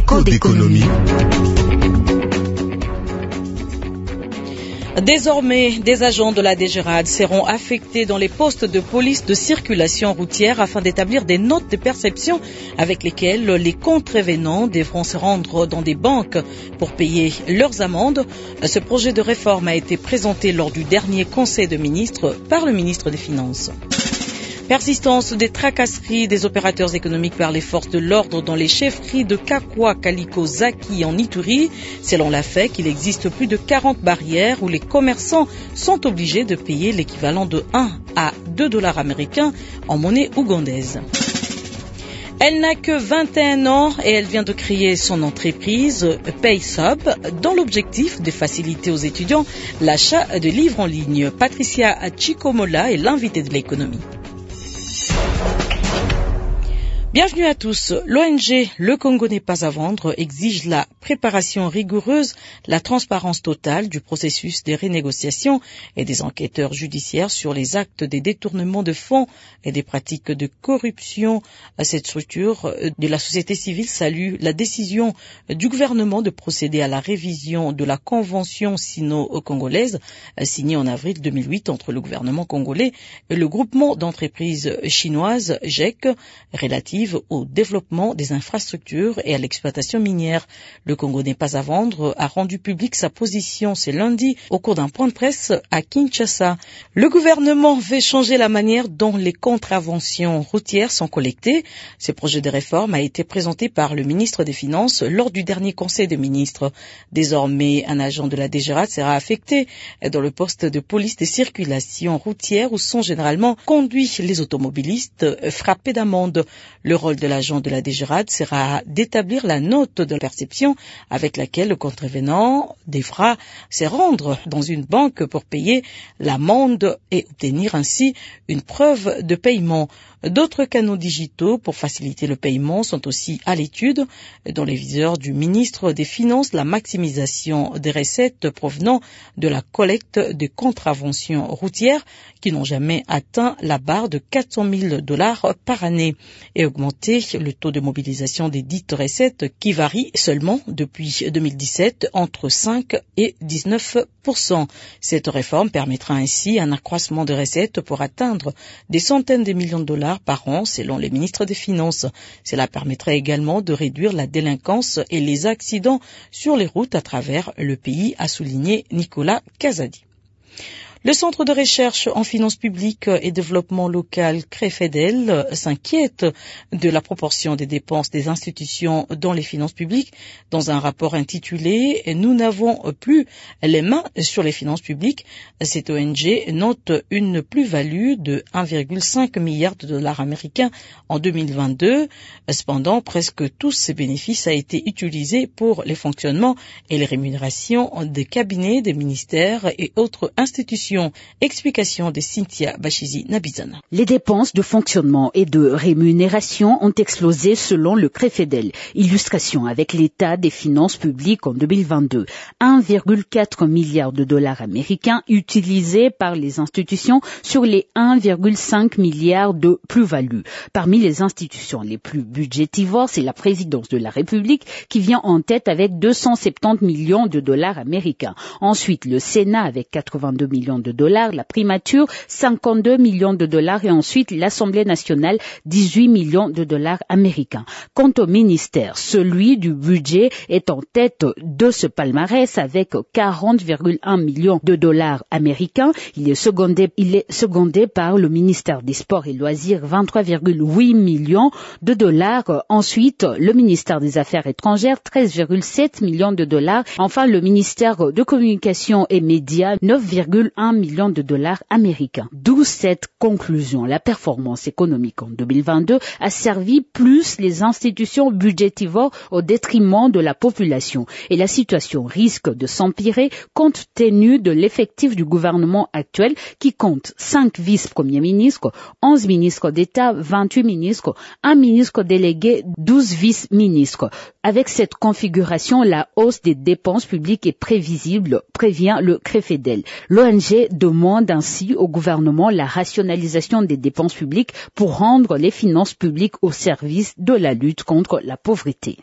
Écho d'économie. Désormais, des agents de la DGRAD seront affectés dans les postes de police de circulation routière afin d'établir des notes de perception avec lesquelles les contrevenants devront se rendre dans des banques pour payer leurs amendes. Ce projet de réforme a été présenté lors du dernier Conseil de ministres par le ministre des Finances. Persistance des tracasseries des opérateurs économiques par les forces de l'ordre dans les chefferies de Kakwa, Kaliko, Zaki en Ituri. Selon la FEC, il existe plus de 40 barrières où les commerçants sont obligés de payer l'équivalent de 1 à 2 dollars américains en monnaie ougandaise. Elle n'a que 21 ans et elle vient de créer son entreprise PaySub dans l'objectif de faciliter aux étudiants l'achat de livres en ligne. Patricia Chikomola est l'invitée de l'économie. Bienvenue à tous. L'ONG Le Congo n'est pas à vendre exige la préparation rigoureuse, la transparence totale du processus des renégociations et des enquêteurs judiciaires sur les actes des détournements de fonds et des pratiques de corruption. Cette structure de la société civile salue la décision du gouvernement de procéder à la révision de la convention sino-congolaise signée en avril 2008 entre le gouvernement congolais et le groupement d'entreprises chinoises GEC relative au développement des infrastructures et à l'exploitation minière. Le Congo n'est pas à vendre a rendu public sa position ce lundi au cours d'un point de presse à Kinshasa. Le gouvernement veut changer la manière dont les contraventions routières sont collectées. Ce projet de réforme a été présenté par le ministre des Finances lors du dernier Conseil des ministres. Désormais, un agent de la DGRAD sera affecté dans le poste de police de circulation routière où sont généralement conduits les automobilistes frappés d'amende. Le rôle de l'agent de la DGRAD sera d'établir la note de perception avec laquelle le contrevenant devra se rendre dans une banque pour payer l'amende et obtenir ainsi une preuve de paiement. D'autres canaux digitaux pour faciliter le paiement sont aussi à l'étude. Dans les viseurs du ministre des Finances, la maximisation des recettes provenant de la collecte des contraventions routières qui n'ont jamais atteint la barre de 400 000 $ par année et augmenter le taux de mobilisation des dites recettes qui varie seulement depuis 2017 entre 5 et 19%. Cette réforme permettra ainsi un accroissement de recettes pour atteindre des centaines de millions de dollars par an selon les ministres des Finances. Cela permettrait également de réduire la délinquance et les accidents sur les routes à travers le pays, a souligné Nicolas Kazadi. Le Centre de recherche en finances publiques et développement local CREFEDEL s'inquiète de la proportion des dépenses des institutions dans les finances publiques. Dans un rapport intitulé « Nous n'avons plus les mains sur les finances publiques », cette ONG note une plus-value de 1,5 milliard de dollars américains en 2022. Cependant, presque tous ces bénéfices ont été utilisés pour les fonctionnements et les rémunérations des cabinets, des ministères et autres institutions. Explication de Cynthia Bachizi Nabizana. Les dépenses de fonctionnement et de rémunération ont explosé selon le CREFEDEL. Illustration avec l'état des finances publiques en 2022. 1,4 milliard de dollars américains utilisés par les institutions sur les 1,5 milliard de plus-value. Parmi les institutions les plus budgétivores, c'est la présidence de la République qui vient en tête avec 270 millions de dollars américains. Ensuite, le Sénat avec 82 millions de dollars, la primature 52 millions de dollars et ensuite l'Assemblée nationale 18 millions de dollars américains. Quant au ministère, celui du budget est en tête de ce palmarès avec 40,1 millions de dollars américains. Il est secondé par le ministère des Sports et Loisirs 23,8 millions de dollars. Ensuite, le ministère des Affaires étrangères 13,7 millions de dollars. Enfin, le ministère de Communication et Médias 9,1 millions de dollars américains. D'où cette conclusion. La performance économique en 2022 a servi plus les institutions budgétivores au détriment de la population. Et la situation risque de s'empirer compte tenu de l'effectif du gouvernement actuel qui compte 5 vice-premiers ministres, 11 ministres d'État, 28 ministres, 1 ministre délégué, 12 vice-ministres. Avec cette configuration, la hausse des dépenses publiques est prévisible, prévient le CREFEDEL. L'ONG demande ainsi au gouvernement la rationalisation des dépenses publiques pour rendre les finances publiques au service de la lutte contre la pauvreté.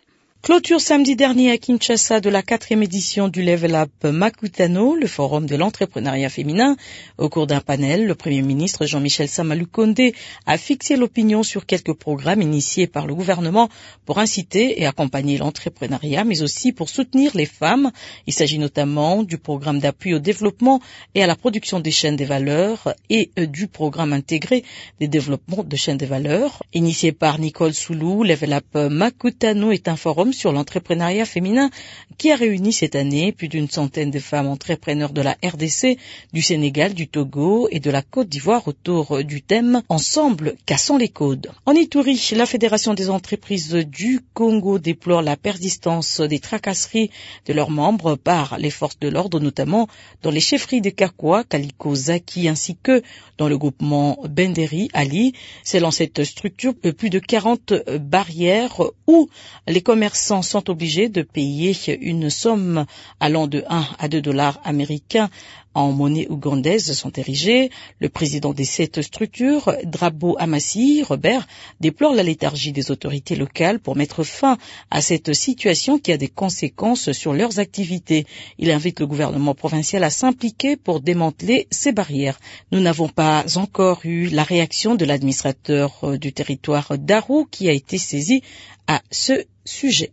Clôture samedi dernier à Kinshasa de la 4e édition du Level Up Makutano, le forum de l'entrepreneuriat féminin. Au cours d'un panel, le Premier ministre Jean-Michel Samalukonde a fixé l'opinion sur quelques programmes initiés par le gouvernement pour inciter et accompagner l'entrepreneuriat, mais aussi pour soutenir les femmes. Il s'agit notamment du programme d'appui au développement et à la production des chaînes des valeurs et du programme intégré des développements de chaînes des valeurs. Initié par Nicole Soulou, Level Up Makutano est un forum sur l'entrepreneuriat féminin qui a réuni cette année plus d'une centaine de femmes entrepreneurs de la RDC, du Sénégal, du Togo et de la Côte d'Ivoire autour du thème « Ensemble, cassons les codes ». En Ituri, la Fédération des entreprises du Congo déplore la persistance des tracasseries de leurs membres par les forces de l'ordre, notamment dans les chefferies de Kakwa, Kaliko, Zaki ainsi que dans le groupement Benderi, Ali. Selon cette structure, plus de 40 barrières où les commerçants sont obligés de payer une somme allant de 1 à 2 dollars américains en monnaie ougandaise sont érigées. Le président de cette structure, Drabo Amassi, Robert, déplore la léthargie des autorités locales pour mettre fin à cette situation qui a des conséquences sur leurs activités. Il invite le gouvernement provincial à s'impliquer pour démanteler ces barrières. Nous n'avons pas encore eu la réaction de l'administrateur du territoire d'Aru qui a été saisi à ce sujet.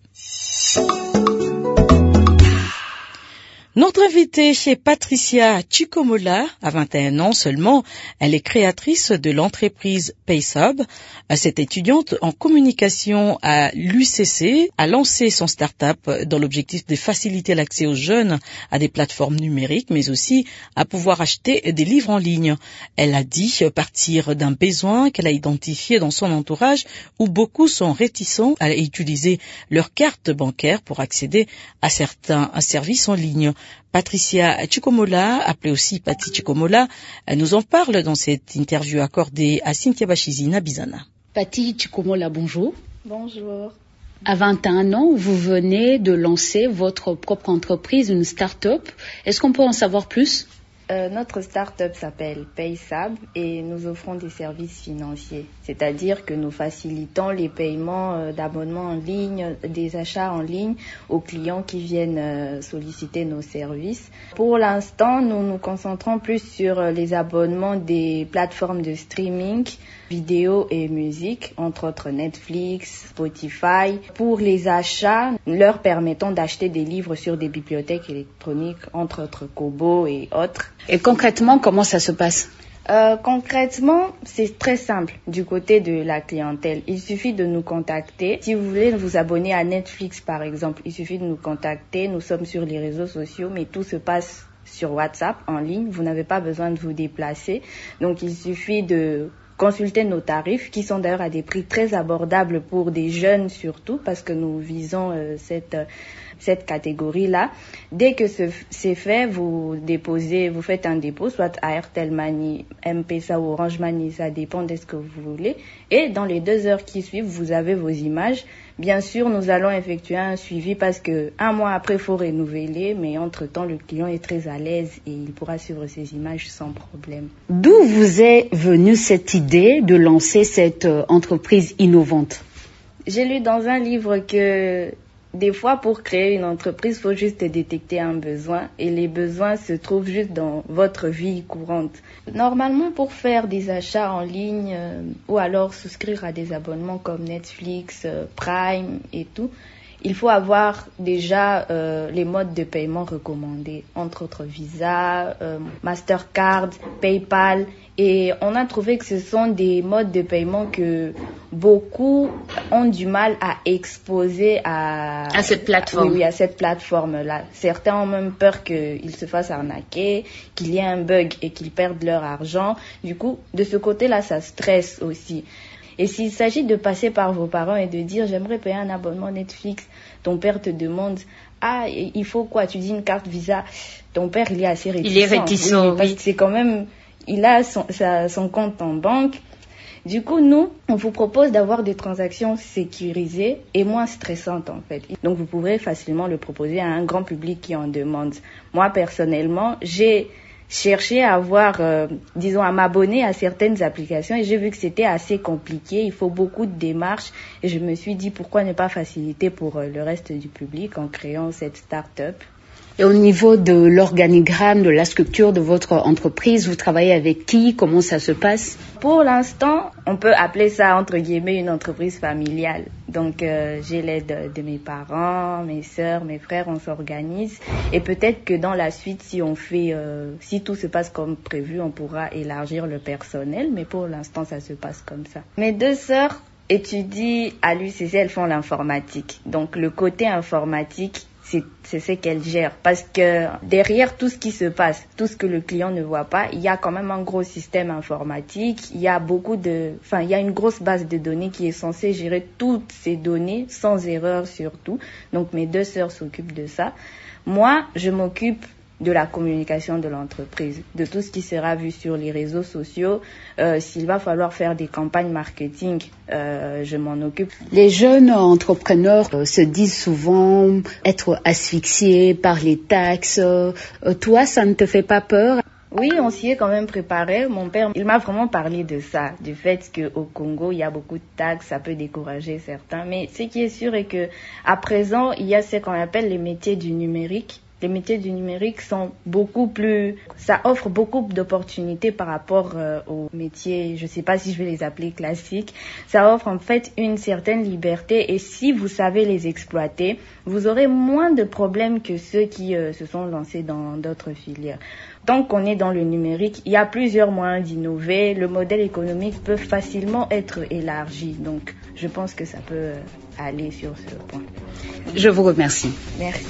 Notre invitée est Patricia Chikomola, à 21 ans seulement. Elle est créatrice de l'entreprise PaySub. Cette étudiante en communication à l'UCC a lancé son start-up dans l'objectif de faciliter l'accès aux jeunes à des plateformes numériques, mais aussi à pouvoir acheter des livres en ligne. Elle a dit partir d'un besoin qu'elle a identifié dans son entourage où beaucoup sont réticents à utiliser leur carte bancaire pour accéder à certains services en ligne. Patricia Chikomola, appelée aussi Pati Chikomola, nous en parle dans cette interview accordée à Cynthia Bachizina Bizana. Pati Chikomola, bonjour. Bonjour. À 21 ans, vous venez de lancer votre propre entreprise, une start-up. Est-ce qu'on peut en savoir plus? Notre start-up s'appelle PaySab et nous offrons des services financiers. C'est-à-dire que nous facilitons les paiements d'abonnements en ligne, des achats en ligne aux clients qui viennent solliciter nos services. Pour l'instant, nous nous concentrons plus sur les abonnements des plateformes de streaming, vidéo et musique, entre autres Netflix, Spotify. Pour les achats, leur permettant d'acheter des livres sur des bibliothèques électroniques, entre autres Kobo et autres. Et concrètement, comment ça se passe? Concrètement, c'est très simple du côté de la clientèle. Il suffit de nous contacter. Si vous voulez vous abonner à Netflix, par exemple, il suffit de nous contacter. Nous sommes sur les réseaux sociaux, mais tout se passe sur WhatsApp en ligne. Vous n'avez pas besoin de vous déplacer. Donc, il suffit de consulter nos tarifs qui sont d'ailleurs à des prix très abordables pour des jeunes surtout parce que nous visons cette catégorie-là. Dès que c'est fait, vous faites un dépôt, soit à Airtel Money, M-Pesa ou Orange Money, ça dépend de ce que vous voulez. Et dans les 2 heures qui suivent, vous avez vos images. Bien sûr, nous allons effectuer un suivi parce que 1 mois après, il faut renouveler, mais entre-temps, le client est très à l'aise et il pourra suivre ses images sans problème. D'où vous est venue cette idée de lancer cette entreprise innovante? J'ai lu dans un livre que des fois, pour créer une entreprise, il faut juste détecter un besoin et les besoins se trouvent juste dans votre vie courante. Normalement, pour faire des achats en ligne ou alors souscrire à des abonnements comme Netflix, Prime et tout, il faut avoir déjà les modes de paiement recommandés, entre autres Visa, Mastercard, PayPal. Et on a trouvé que ce sont des modes de paiement que beaucoup ont du mal à exposer à cette plateforme. Oui, à cette plateforme-là. Certains ont même peur qu'ils se fassent arnaquer, qu'il y ait un bug et qu'ils perdent leur argent. Du coup, de ce côté-là, ça stresse aussi. Et s'il s'agit de passer par vos parents et de dire « j'aimerais payer un abonnement Netflix », ton père te demande « ah, il faut quoi ?» Tu dis une carte Visa. Ton père, il est assez réticent. Il est réticent, oui. Parce que c'est quand même... Il a son compte en banque. Du coup, nous, on vous propose d'avoir des transactions sécurisées et moins stressantes en fait. Donc, vous pourrez facilement le proposer à un grand public qui en demande. Moi, personnellement, j'ai cherché à avoir, à m'abonner à certaines applications et j'ai vu que c'était assez compliqué. Il faut beaucoup de démarches et je me suis dit pourquoi ne pas faciliter pour le reste du public en créant cette start-up. Et au niveau de l'organigramme, de la structure de votre entreprise, vous travaillez avec qui? Comment ça se passe? Pour l'instant, on peut appeler ça entre guillemets une entreprise familiale. Donc j'ai l'aide de mes parents, mes sœurs, mes frères, on s'organise. Et peut-être que dans la suite, si tout se passe comme prévu, on pourra élargir le personnel. Mais pour l'instant, ça se passe comme ça. Mes 2 sœurs étudient à l'UCC, elles font l'informatique. Donc le côté informatique, c'est ce qu'elle gère parce que derrière tout ce qui se passe, tout ce que le client ne voit pas, il y a quand même un gros système informatique, il y a une grosse base de données qui est censée gérer toutes ces données sans erreur surtout. Donc mes 2 sœurs s'occupent de ça. Moi, je m'occupe de la communication de l'entreprise, de tout ce qui sera vu sur les réseaux sociaux. S'il va falloir faire des campagnes marketing, je m'en occupe. Les jeunes entrepreneurs se disent souvent être asphyxiés par les taxes. Toi, ça ne te fait pas peur? Oui, on s'y est quand même préparé. Mon père, il m'a vraiment parlé de ça, du fait qu'au Congo, il y a beaucoup de taxes, ça peut décourager certains. Mais ce qui est sûr est que à présent, il y a ce qu'on appelle les métiers du numérique. Les métiers du numérique ça offre beaucoup d'opportunités par rapport aux métiers, je ne sais pas si je vais les appeler classiques. Ça offre en fait une certaine liberté et si vous savez les exploiter, vous aurez moins de problèmes que ceux qui se sont lancés dans d'autres filières. Tant qu'on est dans le numérique, il y a plusieurs moyens d'innover. Le modèle économique peut facilement être élargi. Donc, je pense que ça peut aller sur ce point. Je vous remercie. Merci.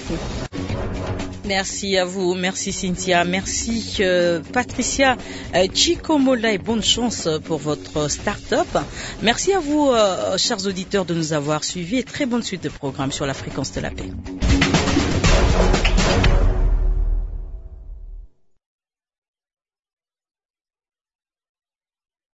Merci à vous, merci Cynthia, merci Patricia, Chico Mola et bonne chance pour votre start-up. Merci à vous, chers auditeurs, de nous avoir suivis et très bonne suite de programme sur la fréquence de la paix.